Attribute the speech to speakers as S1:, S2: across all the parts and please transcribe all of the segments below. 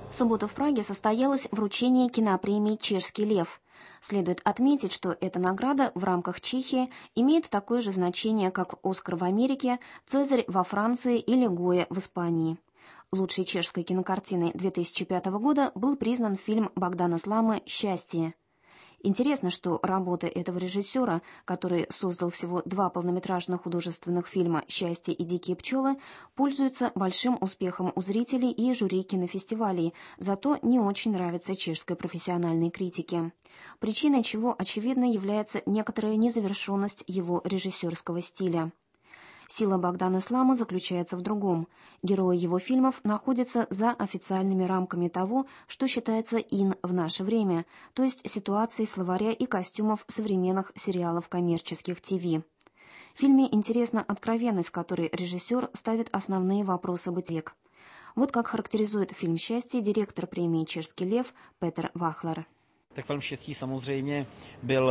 S1: В субботу в Праге состоялось вручение кинопремии «Чешский лев». Следует отметить, что эта награда в рамках Чехии имеет такое же значение, как «Оскар» в Америке, «Цезарь» во Франции или «Гоя» в Испании. Лучшей чешской кинокартиной 2005 года был признан фильм Богдана Сламы «Счастье». Интересно, что работы этого режиссера, который создал всего 2 полнометражных художественных фильма «Счастье» и «Дикие пчелы», пользуются большим успехом у зрителей и жюри кинофестивалей, зато не очень нравится чешской профессиональной критике. Причиной чего, очевидно, является некоторая незавершенность его режиссерского стиля. Сила Богдана Сламы заключается в другом. Герои его фильмов находятся за официальными рамками того, что считается ин в наше время, то есть ситуации словаря и костюмов современных сериалов коммерческих ТВ. В фильме интересна откровенность, с которой режиссер ставит основные вопросы бытия. Вот как характеризует фильм «Счастье» директор премии «Чешский лев» Петр Вахлер.
S2: Tak film Štěstí samozřejmě byl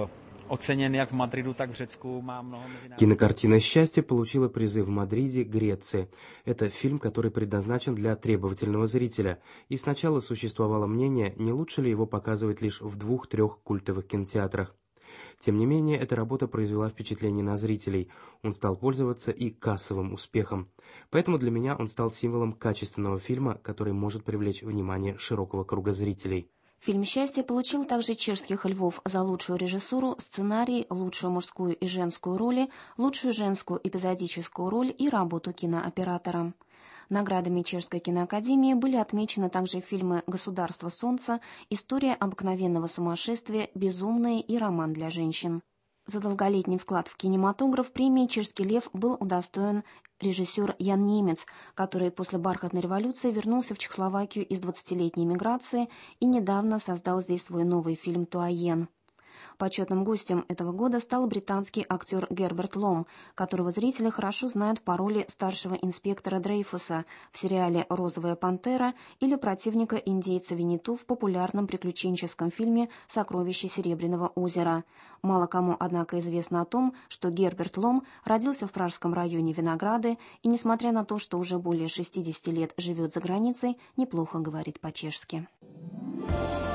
S2: oceněn jak v Madridu, tak v Řecku.
S3: Кинокартина «Счастье» получила призы в Мадриде, Греции. Это фильм, который предназначен для требовательного зрителя, и сначала существовало мнение, не лучше ли его показывать лишь в 2-3 культовых кинотеатрах. Тем не менее, эта работа произвела впечатление на зрителей. Он стал пользоваться и кассовым успехом. Поэтому для меня он стал символом качественного фильма, который может привлечь внимание широкого круга зрителей.
S1: Фильм «Счастье» получил также чешских львов за лучшую режиссуру, сценарий, лучшую мужскую и женскую роли, лучшую женскую эпизодическую роль и работу кинооператора. Наградами Чешской киноакадемии были отмечены также фильмы «Государство солнца», «История обыкновенного сумасшествия», «Безумные» и «Роман для женщин». За долголетний вклад в кинематограф премии «Чешский лев» был удостоен режиссер Ян Немец, который после бархатной революции вернулся в Чехословакию из 20-летней эмиграции и недавно создал здесь свой новый фильм «Туаен». Почетным гостем этого года стал британский актер Герберт Лом, которого зрители хорошо знают по роли старшего инспектора Дрейфуса в сериале «Розовая пантера» или противника индейца Винниту в популярном приключенческом фильме «Сокровища Серебряного озера». Мало кому, однако, известно о том, что Герберт Лом родился в пражском районе Винограды и, несмотря на то, что уже более 60 лет живет за границей, неплохо говорит по-чешски.